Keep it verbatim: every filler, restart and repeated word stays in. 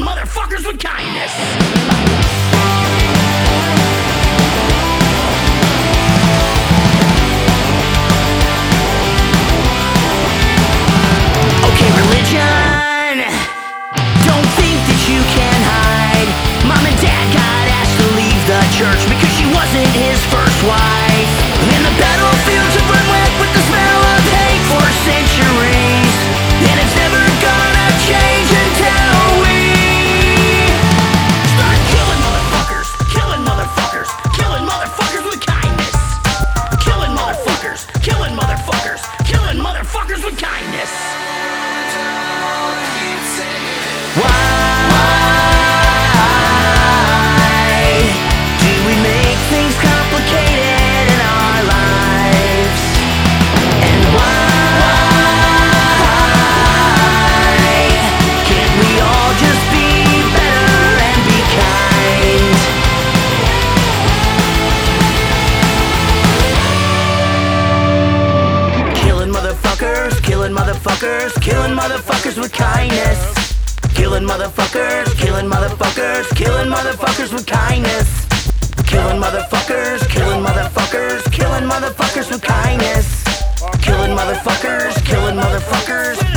motherfuckers with kindness. Okay, religion, don't think that you can hide. Mom and dad got asked to leave the church because she wasn't his first wife. And the battlefields have run wet with the smell of hate for centuries, and it's never gonna change until we start killing motherfuckers, killing motherfuckers, killing motherfuckers with kindness. Killing motherfuckers, killing motherfuckers, killing motherfuckers with kindness. Why do we make things complicated in our lives? And why can't we all just be better and be kind? Killing motherfuckers, killing motherfuckers, killing motherfuckers with kindness. Killing motherfuckers, killing motherfuckers, killing motherfuckers with kindness. Killing motherfuckers, killing motherfuckers, killing motherfuckers with kindness. Killing motherfuckers, killing motherfuckers.